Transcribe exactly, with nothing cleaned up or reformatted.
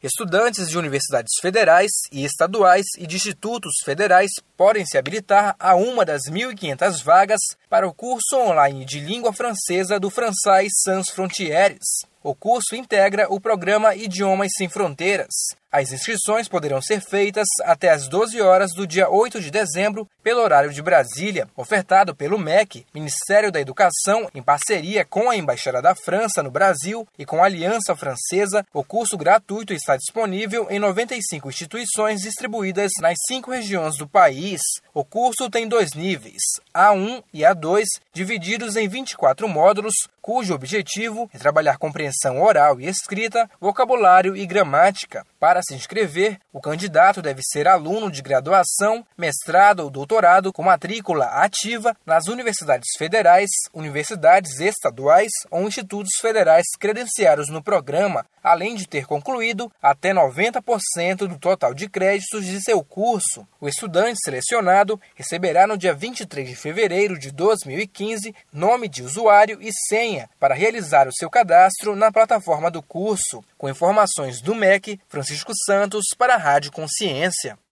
Estudantes de universidades federais e estaduais e de institutos federais podem se habilitar a uma das mil e quinhentas vagas para o curso online de língua francesa do Français Sans Frontières. O curso integra o programa Idiomas Sem Fronteiras. As inscrições poderão ser feitas até às doze horas do dia oito de dezembro, pelo horário de Brasília, ofertado pelo M E C, Ministério da Educação, em parceria com a Embaixada da França no Brasil e com a Aliança Francesa. O curso gratuito está disponível em noventa e cinco instituições distribuídas nas cinco regiões do país. O curso tem dois níveis, A um e A dois, divididos em vinte e quatro módulos, cujo objetivo é trabalhar compreensão oral e escrita, vocabulário e gramática. Para se inscrever, o candidato deve ser aluno de graduação, mestrado ou doutorado com matrícula ativa nas universidades federais, universidades estaduais ou institutos federais credenciados no programa, além de ter concluído até noventa por cento do total de créditos de seu curso. O estudante selecionado receberá no dia vinte e três de fevereiro de dois mil e quinze nome de usuário e senha para realizar o seu cadastro na plataforma do curso. Com informações do M E C, Francisco Santos para a Rádio Consciência.